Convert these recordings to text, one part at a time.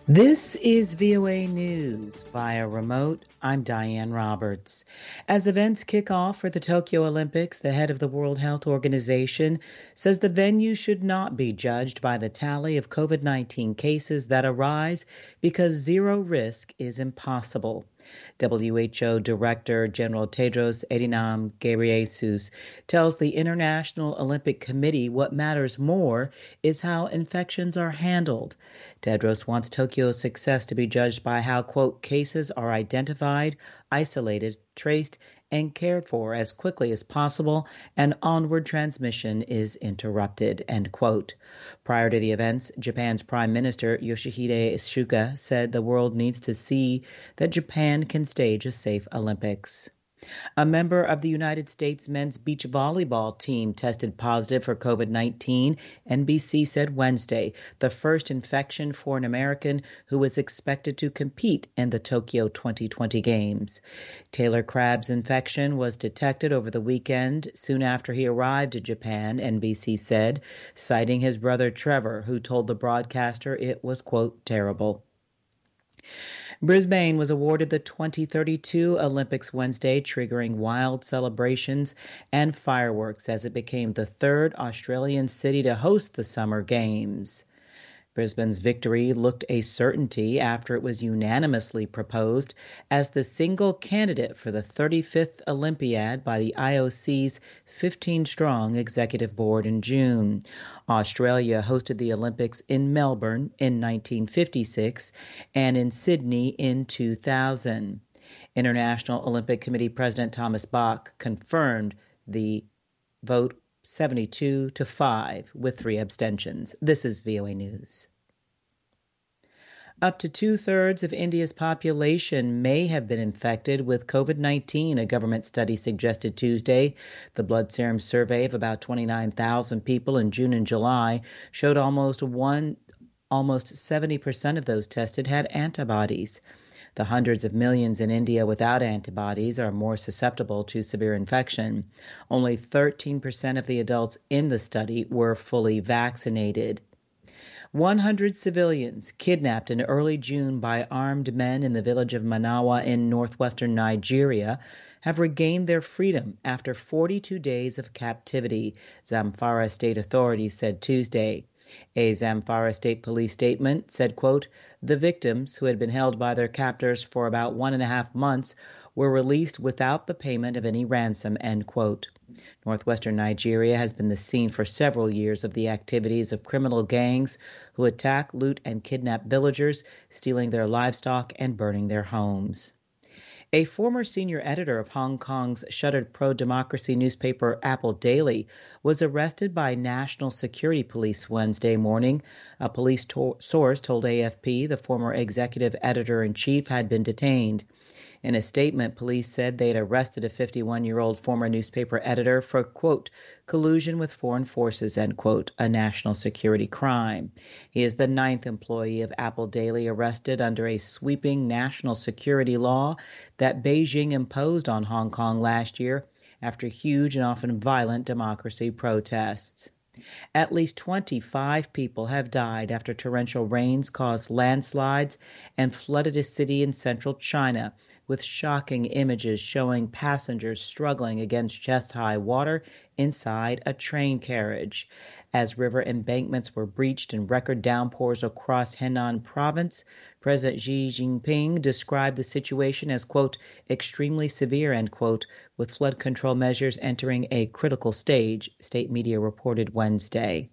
This is VOA News via remote. I'm Diane Roberts. As events kick off for the Tokyo Olympics, the head of the World Health Organization says the venue should not be judged by the tally of COVID-19 cases that arise because zero risk is impossible. WHO Director General Tedros Adhanom Ghebreyesus tells the International Olympic Committee what matters more is how infections are handled. Tedros wants Tokyo's success to be judged by how, quote, cases are identified, isolated, traced, and cared for as quickly as possible, and onward transmission is interrupted, end quote. Prior to the events, Japan's Prime Minister Yoshihide Suga said the world needs to see that Japan can stage a safe Olympics. A member of the United States men's beach volleyball team tested positive for COVID-19, NBC said Wednesday, the first infection for an American who is expected to compete in the Tokyo 2020 Games. Taylor Crabb's infection was detected over the weekend soon after he arrived in Japan, NBC said, citing his brother Trevor, who told the broadcaster it was, quote, terrible. Brisbane was awarded the 2032 Olympics Wednesday, triggering wild celebrations and fireworks as it became the third Australian city to host the Summer Games. Brisbane's victory looked a certainty after it was unanimously proposed as the single candidate for the 35th Olympiad by the IOC's 15-strong executive board in June. Australia hosted the Olympics in Melbourne in 1956 and in Sydney in 2000. International Olympic Committee President Thomas Bach confirmed the vote 72-5 with 3 abstentions. This is VOA News. Up to 2/3 of India's population may have been infected with COVID-19, a government study suggested Tuesday. The blood serum survey of about 29,000 people in June and July showed almost 70% of those tested had antibodies. The hundreds of millions in India without antibodies are more susceptible to severe infection. Only 13% of the adults in the study were fully vaccinated. 100 civilians kidnapped in early June by armed men in the village of Manawa in northwestern Nigeria have regained their freedom after 42 days of captivity, Zamfara state authorities said Tuesday. A Zamfara State Police statement said, quote, the victims, who had been held by their captors for about 1.5 months, were released without the payment of any ransom, end quote. Northwestern Nigeria has been the scene for several years of the activities of criminal gangs who attack, loot, and kidnap villagers, stealing their livestock and burning their homes. A former senior editor of Hong Kong's shuttered pro-democracy newspaper Apple Daily was arrested by National Security Police Wednesday morning. A police source told AFP the former executive editor-in-chief had been detained. In a statement, police said they had arrested a 51-year-old former newspaper editor for, quote, collusion with foreign forces, end quote, a national security crime. He is the 9th employee of Apple Daily arrested under a sweeping national security law that Beijing imposed on Hong Kong last year after huge and often violent democracy protests. At least 25 people have died after torrential rains caused landslides and flooded a city in central China, with shocking images showing passengers struggling against chest-high water inside a train carriage. As river embankments were breached in record downpours across Henan province, President Xi Jinping described the situation as, quote, extremely severe, end quote, with flood control measures entering a critical stage, state media reported Wednesday.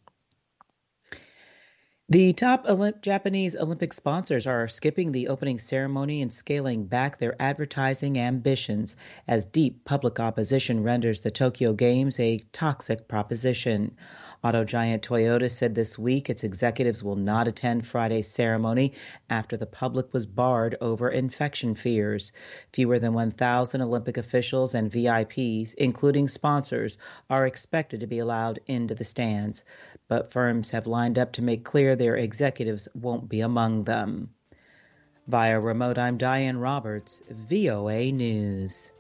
The top Japanese Olympic sponsors are skipping the opening ceremony and scaling back their advertising ambitions as deep public opposition renders the Tokyo Games a toxic proposition. Auto giant Toyota said this week its executives will not attend Friday's ceremony after the public was barred over infection fears. Fewer than 1,000 Olympic officials and VIPs, including sponsors, are expected to be allowed into the stands, but firms have lined up to make clear their executives won't be among them. Via remote, I'm Diane Roberts, VOA News.